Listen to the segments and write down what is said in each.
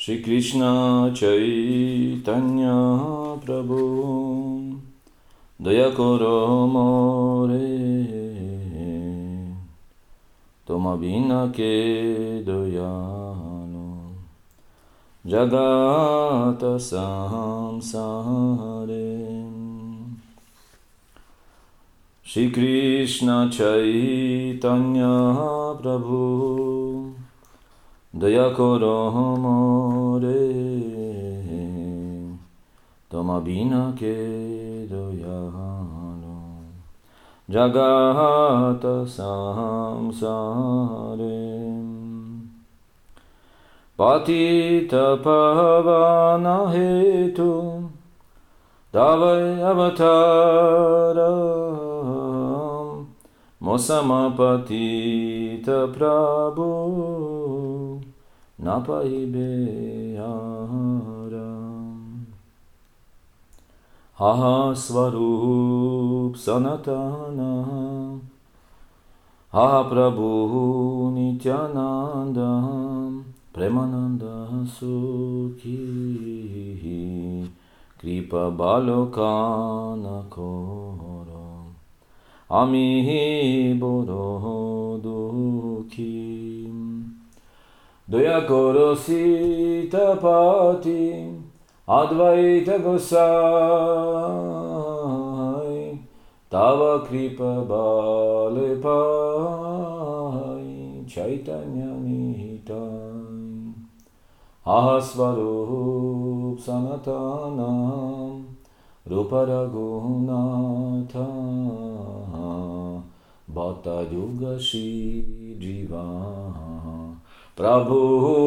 Shri Krishna Chaitanya Prabhu Daya Karo More Toma Bina Ke Doyano Jagata Samsare Shri Krishna Chaitanya Prabhu Daya Karo More Toma Bina Ke Doyano Jagata Samsare Patita Pavana Hetu Davai Avataram Mosamapatita Prabhu Napaibeharam Haha Svarup Sanatana Haha Prabhu Nityananda Premananda Sukhi Kripa Balokana Koro Ami Boro Dukhi Daya Koro Sita Pati Advaita Gosai Tava Kripa Bale Pai Chaitanya Nitai Ahasvarup Sanatanam Rupa Raghunatha Bhatta Yuga Shri Jiva Prabhu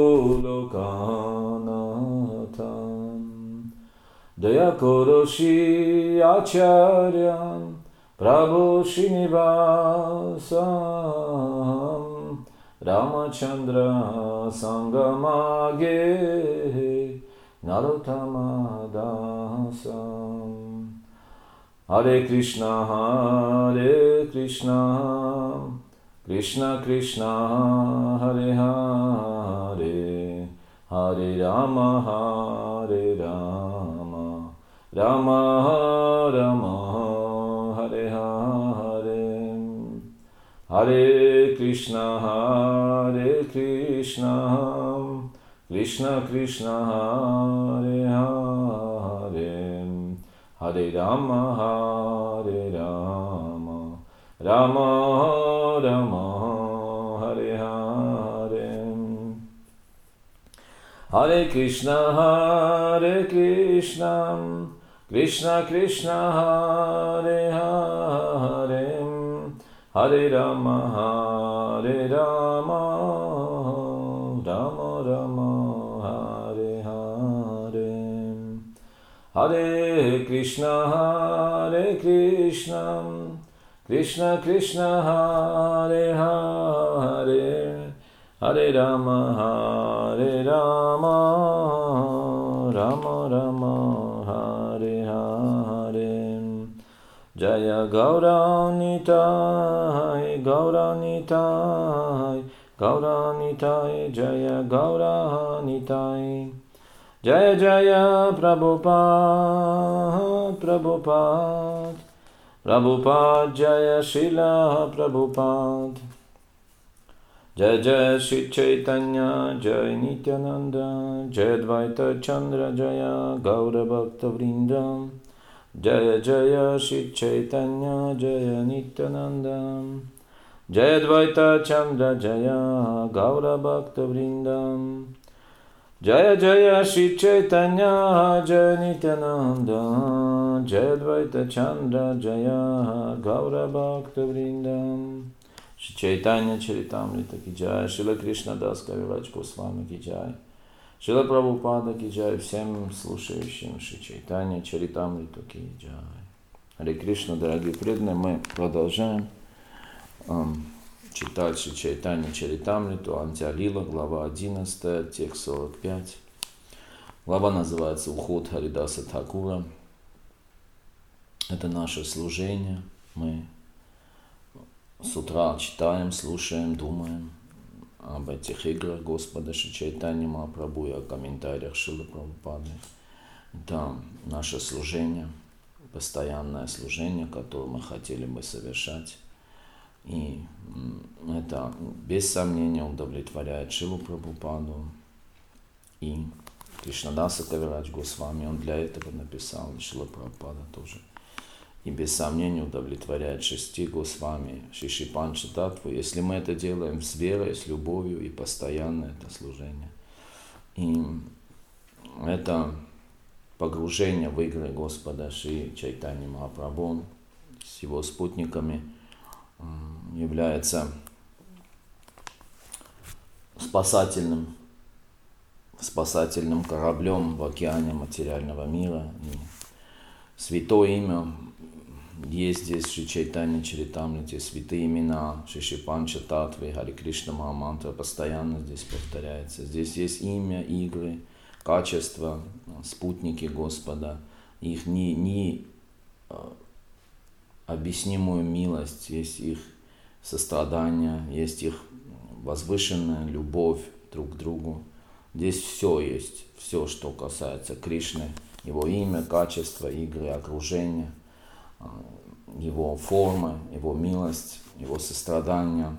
Lokanatham Daya Koro Shri Acharyam Prabhu Srinivasam Ramachandra Sangamage Narottama Dasam Hare Krishna Krishna Krishna Hare Hare Hare Rama Rama Rama Hare Hare Hare Krishna Krishna Krishna Hare Hare Hare Rama Rama Rama Hare Hare Hare Krishna Krishna Krishna Hare Hare Hare Rama Rama Rama Hare Hare Hare Krishna Krishna Krishna Hare Hare Hare Rama Rama Rama Hare Hare Jaya Gauranitai Jaya Gauranitai Jaya Jaya Prabhupada Jaya Srila Prabhupada Jaya Jaya Shri Chaitanya Jaya Nityananda Jaya Dvaita Chandra Jaya Gaura Bhakta Vrindam Jaya Jaya Shri Chaitanya Jaya Nityananda Jaya Dvaita Chandra Jaya Gaura Bhakta Vrindam Jaya Jaya Shri Chaitanya Jaya Nityananda Jaya Dvaita Chandra Jaya Gaura Bhakta Vrindam Shri Chaitanya Charitamrita Ki Jai Srila Krishna Das Kaviraj Goswami Ki Jai Шрила Прабхупада ки джай, всем слушающим Шри Чайтанья Чаритамриту ки джай. Харе Кришна, дорогие преданные, мы продолжаем читать Шри Чайтанья Чаритамриту, Антя-лила, глава 11, текст 45. Глава называется «Уход Харидаса Thakura». Это наше служение. Мы с утра читаем, слушаем, думаем об об этих играх Господа Шри Чайтаньи Махапрабху и о комментариях Шрилы Прабхупады. Это наше служение, постоянное служение, которое мы хотели бы совершать. И это без сомнения удовлетворяет Шрилу Прабхупаду. И Кришнадаса Кавирадж Госвами, он для этого написал, и Шрила Прабхупада тоже. И без сомнения удовлетворяет шести Госвами, Шиши Панча Татву, если мы это делаем с верой, с любовью и постоянно это служение. И это погружение в игры Господа Шри Чайтаньи Махапрабху с его спутниками является спасательным кораблем в океане материального мира. И святое имя есть здесь в Шри Чайтанья Чаритамрите, святые имена Шиши Панча Татвы, Хари Кришна Махамантра постоянно здесь повторяется. Здесь есть имя, игры, качества, спутники Господа, их необъяснимую милость, есть их сострадание, есть их возвышенная любовь друг к другу. Здесь все есть, все, что касается Кришны, его имя, качество, игры, окружение, его формы, его милость, его сострадание,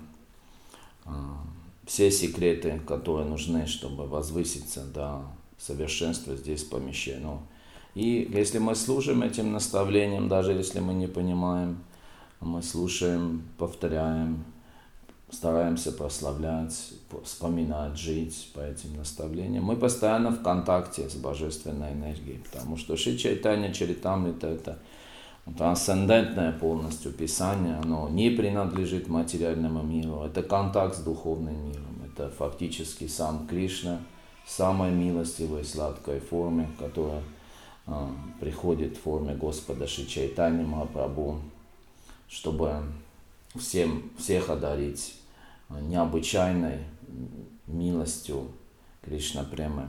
все секреты, которые нужны, чтобы возвыситься до совершенства, здесь помещено. И если мы слушаем этим наставлениям, даже если мы не понимаем, мы слушаем, повторяем, стараемся прославлять, вспоминать, жить по этим наставлениям. Мы постоянно в контакте с божественной энергией, потому что Шри Чайтанья Чаритамрита — это трансцендентное полностью писание, оно не принадлежит материальному миру, это контакт с духовным миром, это фактически сам Кришна в самой милостивой сладкой форме, которая приходит в форме Господа Шри Чайтаньи Махапрабху, чтобы всех одарить необычайной милостью Кришна Премы.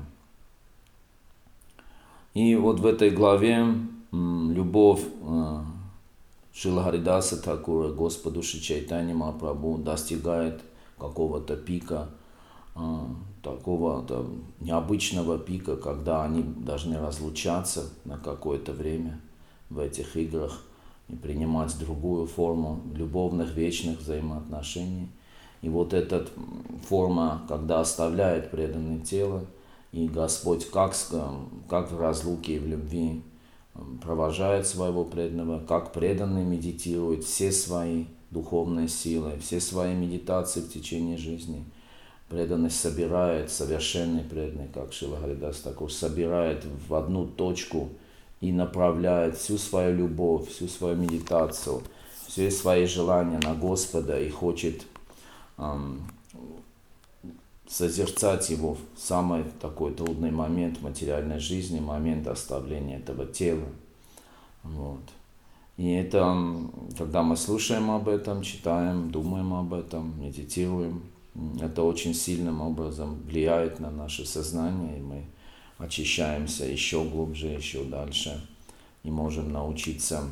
И вот в этой главе любовь Шрила Харидаса Thakura Господу Шри Чайтаньи Махапрабху достигает какого-то пика, такого-то необычного пика, когда они должны разлучаться на какое-то время в этих играх и принимать другую форму любовных вечных взаимоотношений. И вот эта форма, когда оставляет преданное тело, и Господь как в разлуке и в любви провожает своего преданного, как преданный медитирует все свои духовные силы, все свои медитации в течение жизни. Преданный собирает, совершенный преданный, как Шрила Харидас Thakura, собирает в одну точку и направляет всю свою любовь, всю свою медитацию, все свои желания на Господа и хочет созерцать Его в самый такой трудный момент материальной жизни, момент оставления этого тела. Вот. И это, когда мы слушаем об этом, читаем, думаем об этом, медитируем, это очень сильным образом влияет на наше сознание, и мы очищаемся еще глубже, еще дальше, и можем научиться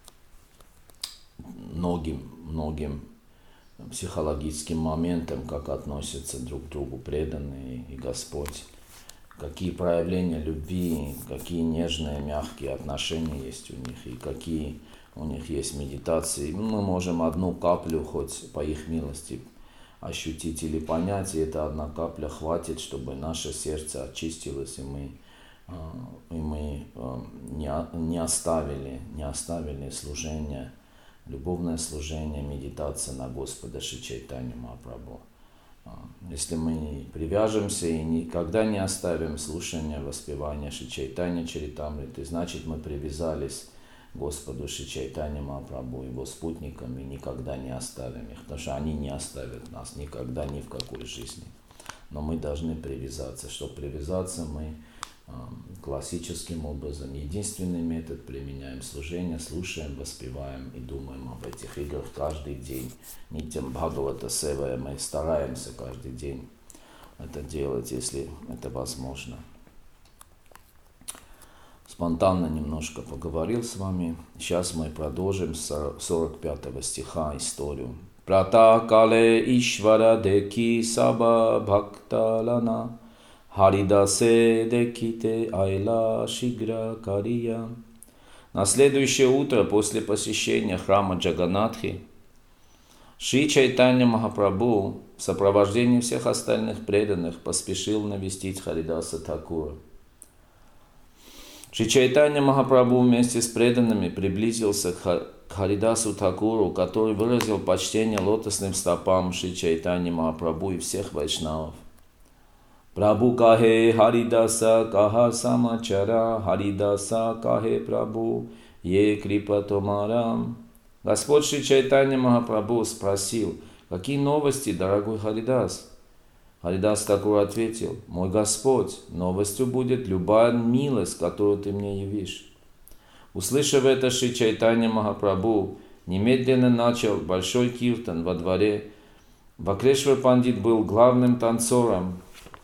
многим психологическим моментам, как относятся друг к другу преданные и Господь, какие проявления любви, какие нежные, мягкие отношения есть у них, и какие у них есть медитации. Мы можем одну каплю хоть по их милости ощутить или понять, и эта одна капля хватит, чтобы наше сердце очистилось, и мы не оставили служение, любовное служение, медитация на Господа Шри Чайтанью Махапрабху. Если мы привяжемся и никогда не оставим слушание, воспевание Шри Чайтанья Чаритамриты, значит мы привязались к Господу Шри Чайтаньи Махапрабху, его спутникам, и никогда не оставим их, потому что они не оставят нас никогда, ни в какой жизни. Но мы должны привязаться. Чтобы привязаться, мы классическим образом, единственный метод, применяем служение, слушаем, воспеваем и думаем об этих играх каждый день. Нитям Бхагавата Севая, мы стараемся каждый день это делать, если это возможно. Спонтанно немножко поговорил с вами. Сейчас мы продолжим с 45 стиха историю Prata kale ishvara deki saba bhaktalana Харидase деките айла шигра кария. На следующее утро после посещения храма Джаганатхи Шри Чайтанья Махапрабху в сопровождении всех остальных преданных поспешил навестить Харидаса Thakura. Шри Чайтанья Махапрабху вместе с преданными приблизился к Харидасу Thakуру, который выразил почтение лотосным стопам Шри Чайтаньи Махапрабху и всех вайшнавов. Прабху кахе Харидаса каха самачара, Харидаса кахе Прабху, е крипа томарам. Господь Шри Чайтанья Махапрабху спросил: какие новости, дорогой Харидас? Харидас Thakур ответил: мой Господь, новостью будет любая милость, которую ты мне явишь. Услышав это, Шри Чайтанья Махапрабху немедленно начал большой киртан во дворе. Бакрешвар Пандит был главным танцором.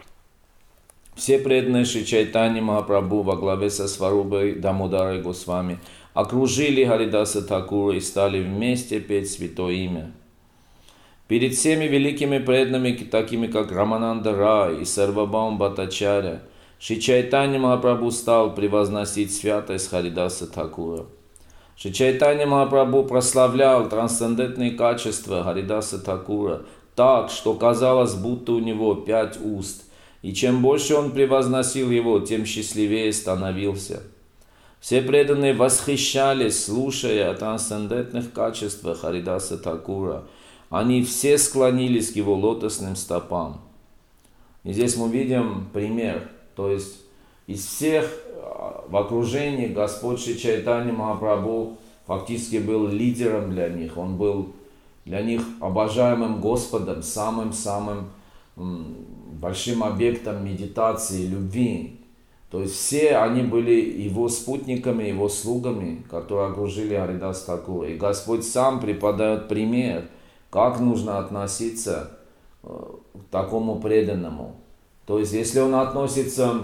Все преданные Шри Чайтаньи Махапрабху во главе со Сварубой Дамодарой Госвами окружили Харидаса Thакура и стали вместе петь святое имя. Перед всеми великими преданными, такими как Рамананда Рай и Сарвабхаум Бхаттачарья, Шри Чайтанья Махапрабху стал превозносить святость Харидаса Thакура. Шри Чайтанья Махапрабху прославлял трансцендентные качества Харидаса Thакура так, что казалось, будто у него 5 уст. И чем больше он превозносил его, тем счастливее становился. Все преданные восхищались, слушая о трансцендентных качествах Харидаса Thакура. Они все склонились к его лотосным стопам. И здесь мы видим пример. То есть из всех в окружении Господь Шри Чайтанья Махапрабху фактически был лидером для них. Он был для них обожаемым Господом, самым-самым большим объектом медитации, любви. То есть все они были его спутниками, его слугами, которые окружили Харидаса Thакура. И Господь сам преподает пример, как нужно относиться к такому преданному. То есть если он относится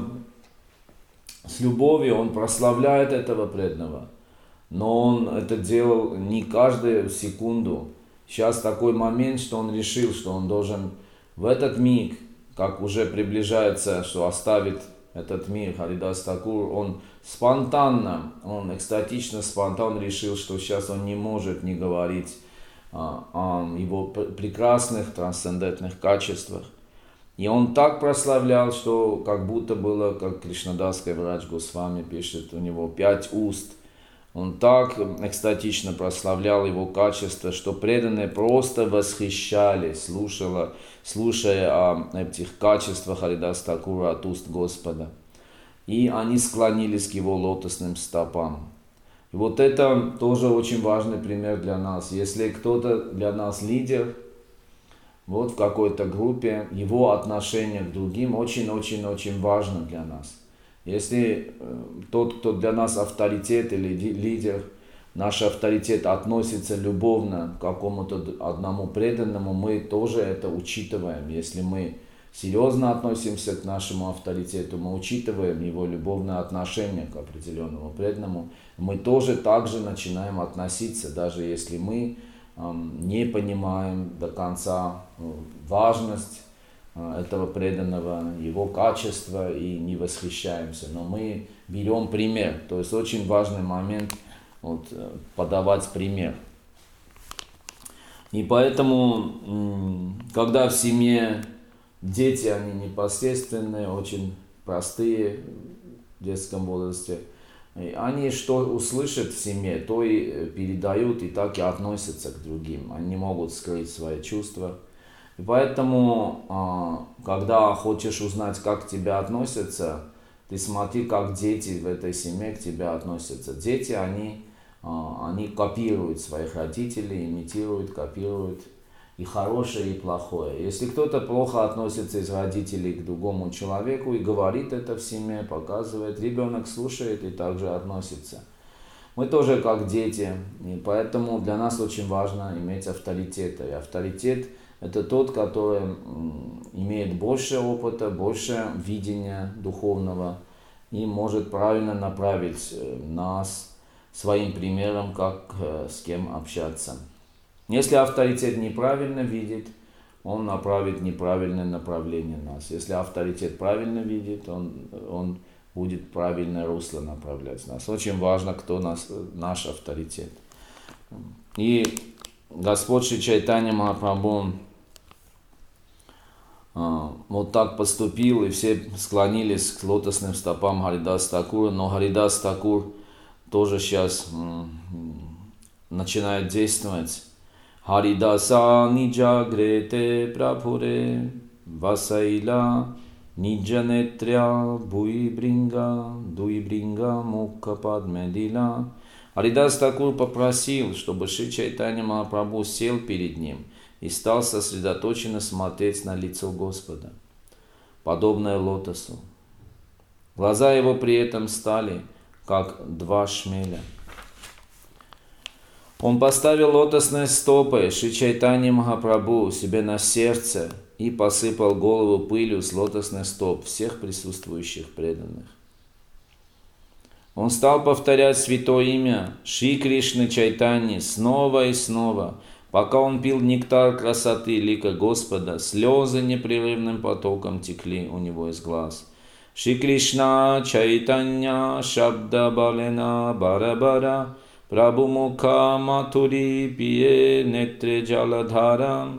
с любовью, он прославляет этого преданного. Но он это делал не каждую секунду. Сейчас такой момент, что он решил, что он должен в этот миг, как уже приближается, что оставит этот мир Харидас Thакур, он спонтанно, он экстатично, спонтанно решил, что сейчас он не может не говорить о его прекрасных трансцендентных качествах. И он так прославлял, что как будто было, как Кришнадас Кавирадж Госвами пишет, у него 5 уст. Он так экстатично прославлял его качество, что преданные просто восхищались, слушая о этих качествах Харидаса Thакура от уст Господа. И они склонились к его лотосным стопам. И вот это тоже очень важный пример для нас. Если кто-то для нас лидер, вот в какой-то группе, его отношение к другим очень-очень-очень важно для нас. Если тот, кто для нас авторитет или лидер, наш авторитет относится любовно к какому-то одному преданному, мы тоже это учитываем. Если мы серьезно относимся к нашему авторитету, мы учитываем его любовное отношение к определенному преданному, мы тоже также начинаем относиться, даже если мы не понимаем до конца важность этого преданного, его качества и не восхищаемся. Но мы берем пример. То есть очень важный момент подавать пример. И поэтому, когда в семье дети, они непосредственные, очень простые в детском возрасте, они что услышат в семье, то и передают, и так и относятся к другим. Они не могут скрыть свои чувства. И поэтому, когда хочешь узнать, как к тебе относятся, ты смотри, как дети в этой семье к тебе относятся. Дети, они копируют своих родителей, имитируют, копируют и хорошее, и плохое. Если кто-то плохо относится из родителей к другому человеку и говорит это в семье, показывает, ребенок слушает и также относится. Мы тоже как дети, и поэтому для нас очень важно иметь авторитет. И авторитет – это тот, который имеет больше опыта, больше видения духовного и может правильно направить нас своим примером, как с кем общаться. Если авторитет неправильно видит, он направит неправильное направление нас. Если авторитет правильно видит, он будет правильное русло направлять нас. Очень важно, кто наш авторитет. И Господь Шри Чайтанья Махапрабху вот так поступил, и все склонились к лотосным стопам Харидас Такура, но Харидас Такур тоже сейчас начинает действовать. Харидаса ниджа грете прабхуре васайла ниджа нетря буибринга дуибринга мукха падмедила. Харидас Такур попросил, чтобы Шри Чайтанья Махапрабху сел перед ним и стал сосредоточенно смотреть на лицо Господа, подобное лотосу. Глаза его при этом стали, как два шмеля. Он поставил лотосные стопы Шри Чайтаньи Махапрабху себе на сердце и посыпал голову пылью с лотосных стоп всех присутствующих преданных. Он стал повторять святое имя Шри Кришны Чайтаньи снова и снова, пока он пил нектар красоты лика Господа, слезы непрерывным потоком текли у него из глаз. Шри Кришна Чайтанья Шабда Балена Барабара Прабху Муха Матури Пие Нетре Джаладхара.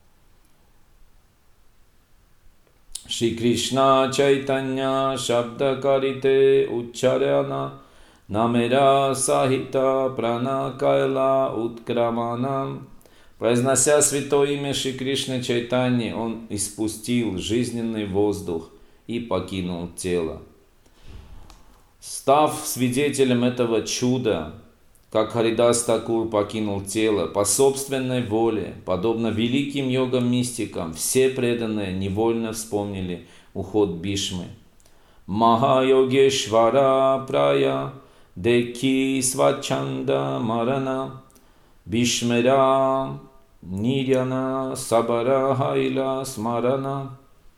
Шри Кришна Чайтанья Шабда Карите Уччаряна Намера Сахита Прана Кайла Уткрамана. Произнося святое имя Шри Кришны Чайтаньи, он испустил жизненный воздух и покинул тело. Став свидетелем этого чуда, как Харидас Такур покинул тело по собственной воле, подобно великим йогам-мистикам, все преданные невольно вспомнили уход Бхишмы. Маха-йогешвара прая деки свачанда марана Бхишмера ниряна сабара хайла смарана.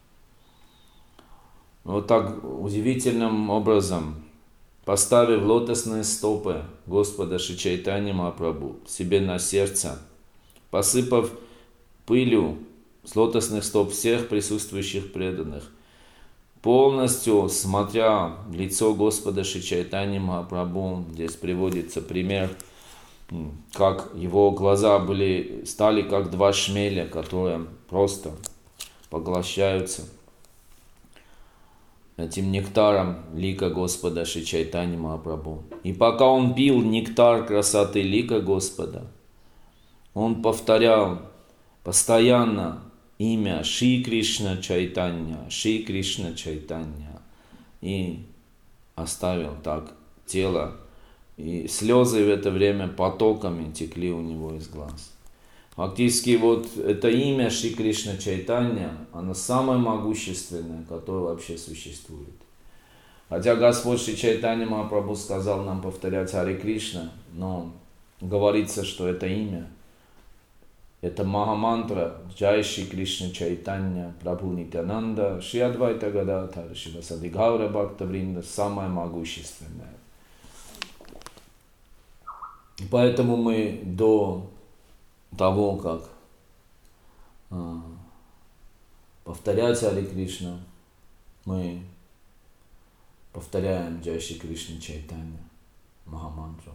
Вот так удивительным образом, поставив лотосные стопы Господа Шри Чайтаньи Махапрабху себе на сердце, посыпав пылью с лотосных стоп всех присутствующих преданных, полностью смотря в лицо Господа Шри Чайтаньи Махапрабху, здесь приводится пример, как его глаза стали как два шмеля, которые просто поглощаются этим нектаром лика Господа Шри Чайтаньи Махапрабху. И пока он пил нектар красоты лика Господа, он повторял постоянно имя Шри Кришна Чайтанья, Шри Кришна Чайтанья, и оставил так тело, и слезы в это время потоками текли у него из глаз. Фактически вот это имя Шри Кришна Чайтанья, оно самое могущественное, которое вообще существует. Хотя Господь Шри Чайтанья Махапрабху сказал нам повторять Харе Кришна, но говорится, что это имя, это Махамантра Джай Шри Кришна Чайтанья Прабху Нитянанда Шри Адвайта Гададхара Шивасади Гаура Бхакта Вринда, самое могущественное. И поэтому мы до того, как повторять Харе Кришна, мы повторяем Джай Шри Кришна Чайтанья Махамантру.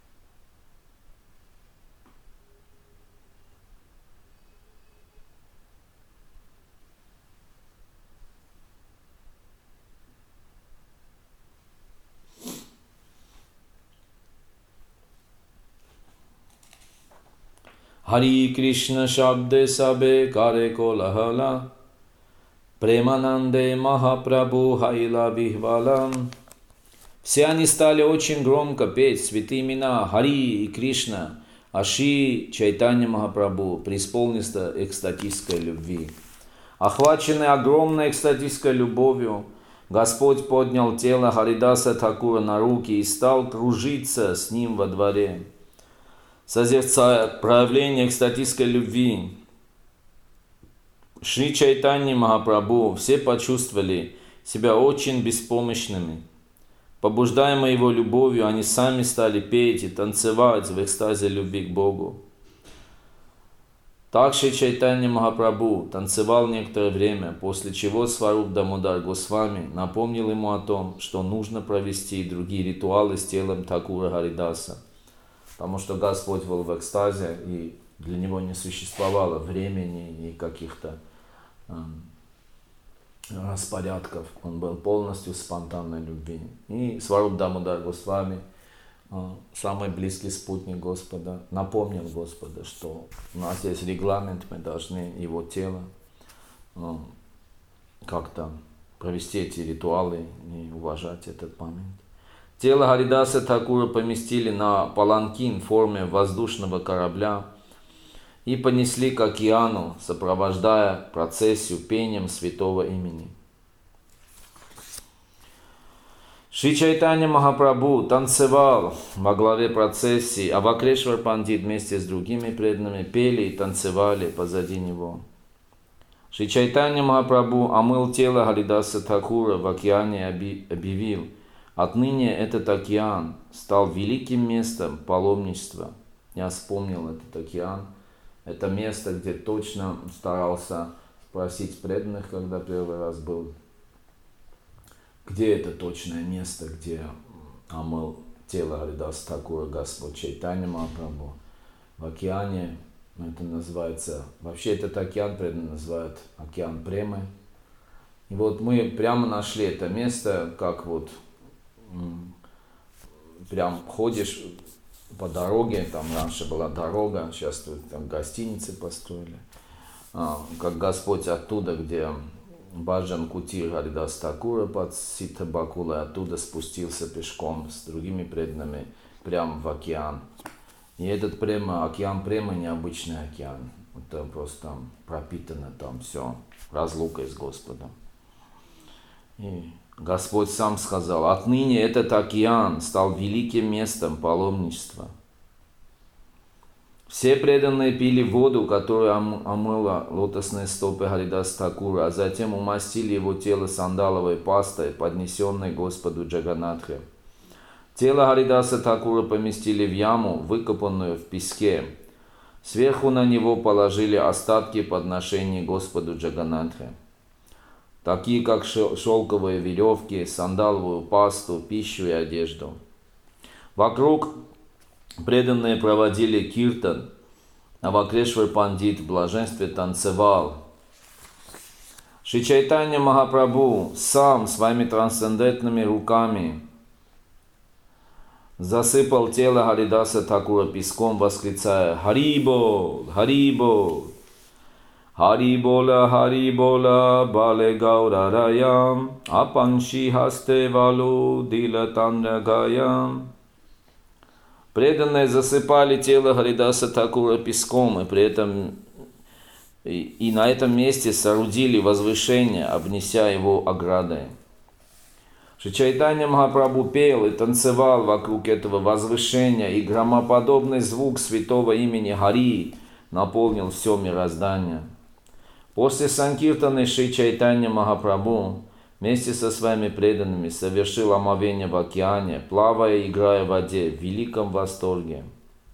Хари Кришна Шабде Сабе Каре Колахала Премананде Махапрабху Хайла Вихвалам. Все они стали очень громко петь святые имена Хари и Кришна, а Шри Чайтанья Махапрабху преисполнился экстатической любви. Охваченный огромной экстатической любовью, Господь поднял тело Харидаса Такура на руки и стал кружиться с ним во дворе, созерцая проявление экстатической любви. Шри Чайтанья Махапрабху все почувствовали себя очень беспомощными. Побуждаемые его любовью, они сами стали петь и танцевать в экстазе любви к Богу. Так Шри Чайтанья Махапрабху танцевал некоторое время, после чего Сваруб Дамодар Госвами напомнил ему о том, что нужно провести и другие ритуалы с телом Такура Харидаса, потому что Господь был в экстазе, и для него не существовало времени и каких-то распорядков. Он был полностью в спонтанной любви. И Сваруб Дамодар Госвами, самый близкий спутник Господа, напомнил Господа, что у нас есть регламент, мы должны его тело как-то провести эти ритуалы и уважать этот момент. Тело Харидаса Такура поместили на паланкин в форме воздушного корабля и понесли к океану, сопровождая процессию пением святого имени. Шри Чайтанья Махапрабху танцевал во главе процессии, а Вакрешвар Пандит вместе с другими преданными пели и танцевали позади него. Шри Чайтанья Махапрабху омыл тело Харидаса Такура в океане и объявил: отныне этот океан стал великим местом паломничества. Я вспомнил этот океан. Это место, где точно старался спросить преданных, когда первый раз был. Где это точное место, где омыл тело Харидаса Такура Господь Чайтанья Махапрабху? В океане, это называется, вообще этот океан преданные называют океан Премы. И вот мы прямо нашли это место, как вот прям ходишь по дороге, там раньше была дорога, сейчас там гостиницы построили. Как Господь оттуда, где Баджан Кутир Харидас Такура под Ситха Бакулой, оттуда спустился пешком с другими преданными прямо в океан. И этот океан Према необычный океан. Это просто там пропитано там все разлукой с Господом. И Господь сам сказал: отныне этот океан стал великим местом паломничества. Все преданные пили воду, которую омыла лотосные стопы Харидаса Такура, а затем умастили его тело сандаловой пастой, поднесенной Господу Джаганатхе. Тело Харидаса Такура поместили в яму, выкопанную в песке. Сверху на него положили остатки подношений Господу Джаганатхе, такие как шелковые веревки, сандаловую пасту, пищу и одежду. Вокруг преданные проводили киртан, а Вакрешвар Пандит в блаженстве танцевал. Шри Чайтанья Махапрабху сам своими трансцендентными руками засыпал тело Харидаса Такура песком, восклицая: «Харибол! Харибол! Харибола, бале гаурараям, апанши хасте валу дилатанрагаям». Преданные засыпали тело Харидаса Такура песком, и при этом и на этом месте соорудили возвышение, обнеся его оградой. Шри Чайтанья Махапрабху пел и танцевал вокруг этого возвышения, и громоподобный звук святого имени Хари наполнил все мироздание. После санкиртаны Шри Чайтанья Махапрабху вместе со своими преданными совершил омовение в океане, плавая и играя в воде в великом восторге.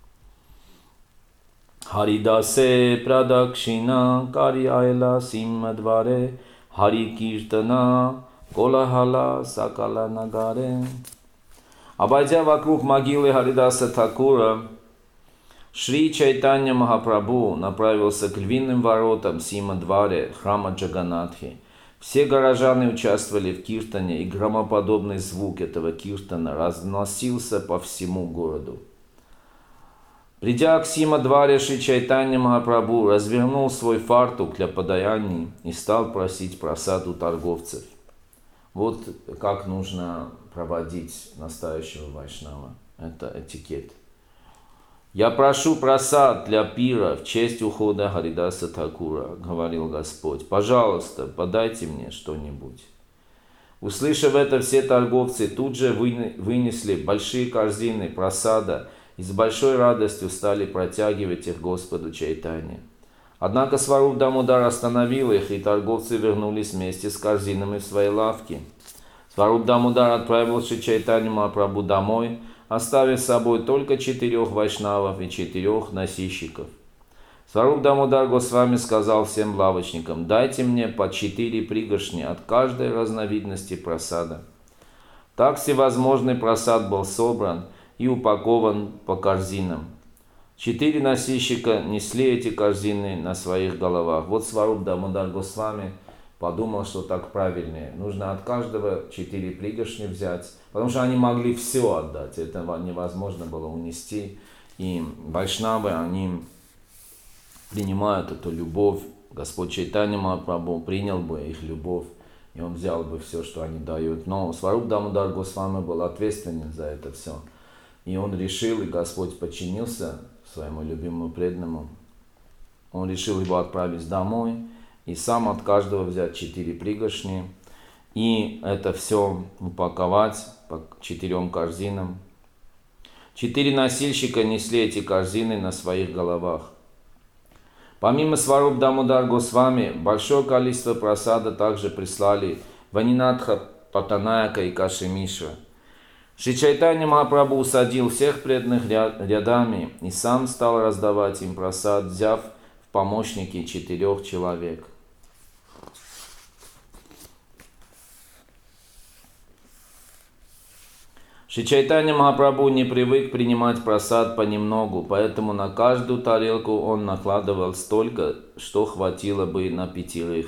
Харидасе прадакшина карьяйла симмадваре Хари Киртана колахала сакала нагаре. Обойдя вокруг могилы Харидаса Такура, Шри Чайтанья Махапрабху направился к львиным воротам Симадваре, храма Джаганатхи. Все горожане участвовали в киртане, и громоподобный звук этого киртана разносился по всему городу. Придя к Симадваре, Шри Чайтанья Махапрабху развернул свой фартук для подаяний и стал просить просад у торговцев. Вот как нужно проводить настоящего вайшнава. Это этикет. «Я прошу просад для пира в честь ухода Харидаса Такура», — говорил Господь. «Пожалуйста, подайте мне что-нибудь». Услышав это, все торговцы тут же вынесли большие корзины просада и с большой радостью стали протягивать их Господу Чайтанье. Однако Сваруб Дамодар остановил их, и торговцы вернулись вместе с корзинами в свои лавки. Сваруб Дамодар отправил Шри Чайтанью Махапрабху домой, оставив с собой только 4 вайшнавов и 4 носильщиков. Сваруб Дамодар Госвами сказал всем лавочникам: дайте мне по 4 пригоршни от каждой разновидности прасада. Так всевозможный прасад был собран и упакован по корзинам. 4 носильщика несли эти корзины на своих головах. Вот Сваруб Дамодар Госвами подумал, что так правильнее. Нужно от каждого 4 пригоршни взять, потому что они могли все отдать. Это невозможно было унести. И вайшнавы, они принимают эту любовь. Господь Чайтанья Махапрабху принял бы их любовь, и он взял бы все, что они дают. Но Сваруб Дамодар Госвами был ответственен за это все. И он решил, и Господь подчинился своему любимому преданному. Он решил его отправить домой и сам от каждого взять 4 пригоршни и это все упаковать по 4 корзинам. 4 носильщика несли эти корзины на своих головах. Помимо Сваруб Дамодар Госвами, большое количество прасада также прислали Ванинатха, Патанаяка и Каши Мишра. Шри Чайтанья Махапрабху усадил всех преданных рядами и сам стал раздавать им прасад, взяв в помощники 4 человек. Шри Чайтанья Махапрабху не привык принимать прасад понемногу, поэтому на каждую тарелку он накладывал столько, что хватило бы на 5.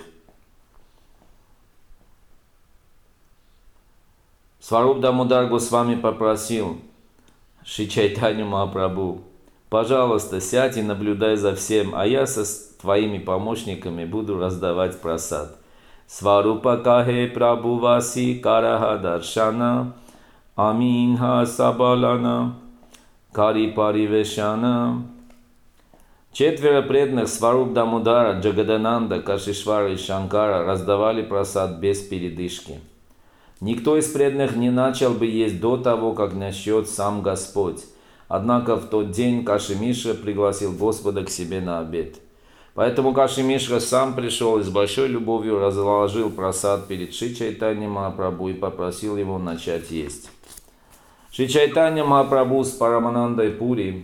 Сваруб Дамодар Госвами попросил Шри Чайтанью Махапрабху: пожалуйста, сядь и наблюдай за всем, а я со твоими помощниками буду раздавать прасад. Сварупа кахе прабху васи караха даршана, аминха сабалана, кари паривешана. 4 преданных Сваруб Дамодара, Джагадананда, Кашишвара и Шанкара раздавали прасад без передышки. Никто из преданных не начал бы есть до того, как начнет сам Господь. Однако в тот день Каши Мишра пригласил Господа к себе на обед. Поэтому Каши Мишра сам пришел и с большой любовью разложил прасад перед Шри Чайтаньей Махапрабху и попросил его начать есть. Шри Чайтанья Махапрабху с Параманандой Пури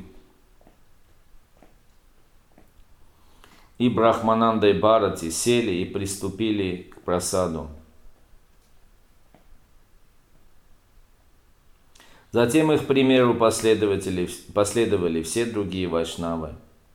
и Брахманандой Бхарати сели и приступили к прасаду. Затем их примеру последовали все другие вайшнавы.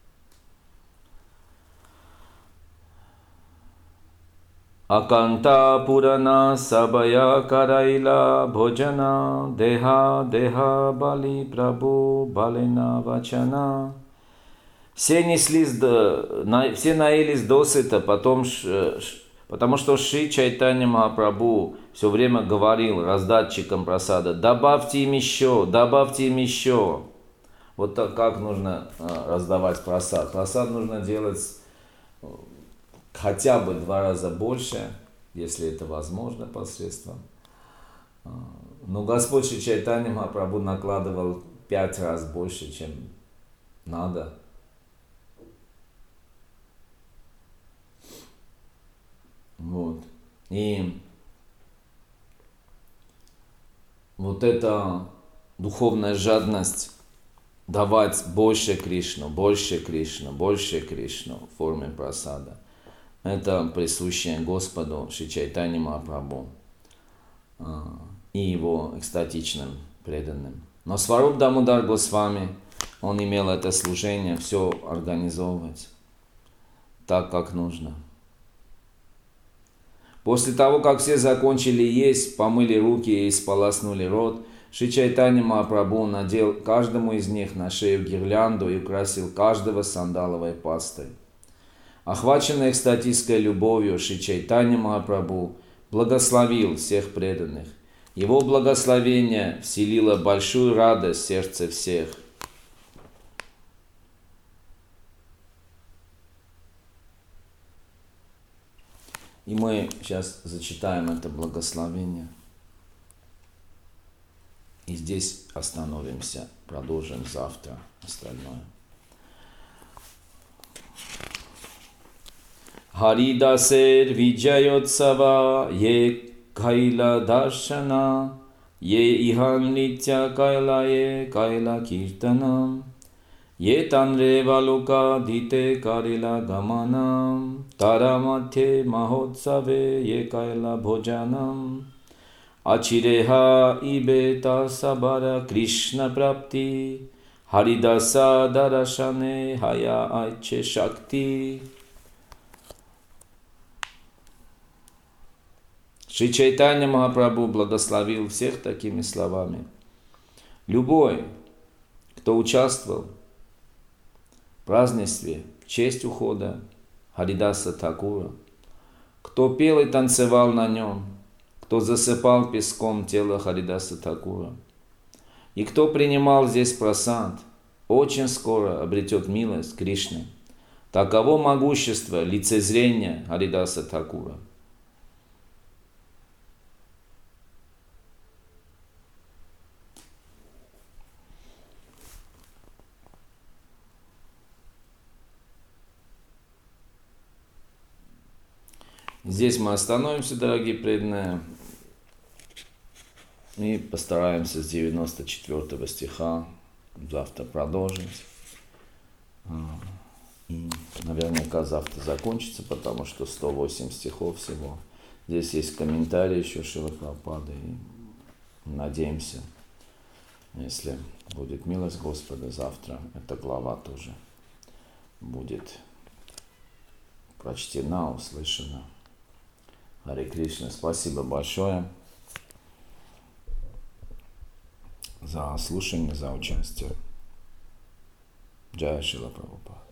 Аканта Пурана Сабая Карайла Бходжана Деха Деха Бали Прабhu Балина Вачана. Все наелись досыта, потому что Шри Чайтанья Махапрабху все время говорил раздатчикам прасада: добавьте им еще, добавьте им еще. Вот так, как нужно раздавать прасад. Прасад нужно делать хотя бы 2 раза больше, если это возможно посредством. Но Господь Шри Чайтанья Махапрабху накладывал 5 раз больше, чем надо. Вот. И вот эта духовная жадность давать больше Кришну, больше Кришну, больше Кришну в форме прасада, это присущее Господу Шри Чайтанье Махапрабху и его экстатичным преданным. Но Сваруб Дамодар Госвами, он имел это служение все организовывать так, как нужно. После того, как все закончили есть, помыли руки и сполоснули рот, Шри Чайтанья Махапрабху надел каждому из них на шею гирлянду и украсил каждого сандаловой пастой. Охваченный экстатической любовью, Шри Чайтанья Махапрабху благословил всех преданных. Его благословение вселило большую радость в сердце всех. И мы сейчас зачитаем это благословение. И здесь остановимся, продолжим завтра остальное. Харидасер Виджайотсава Е Кайла Даршана Е Ихан Нитя Кайла Е Кайла Киртанам Ye tanreva loka dite karila gamanam taramathe mahotsave ye kaila bhojanam achireha ibeta sabara Krishna prapti haridasa darashane haya aiche shakti. Шри Чайтанья Махапрабху благословил всех такими словами. Любой, кто участвовал в празднестве в честь ухода Харидаса Такура, кто пел и танцевал на нем, кто засыпал песком тело Харидаса Такура, и кто принимал здесь прасад, очень скоро обретет милость Кришны. Таково могущество лицезрения Харидаса Такура. Здесь мы остановимся, дорогие преданные, и постараемся с 94 стиха завтра продолжить. И наверняка завтра закончится, потому что 108 стихов всего. Здесь есть комментарии еще Шрилы Прабхупады. И надеемся, если будет милость Господа, завтра эта глава тоже будет прочтена, услышана. Харе Кришна, спасибо большое за слушание, за участие. Джая Шрила Прабхупада.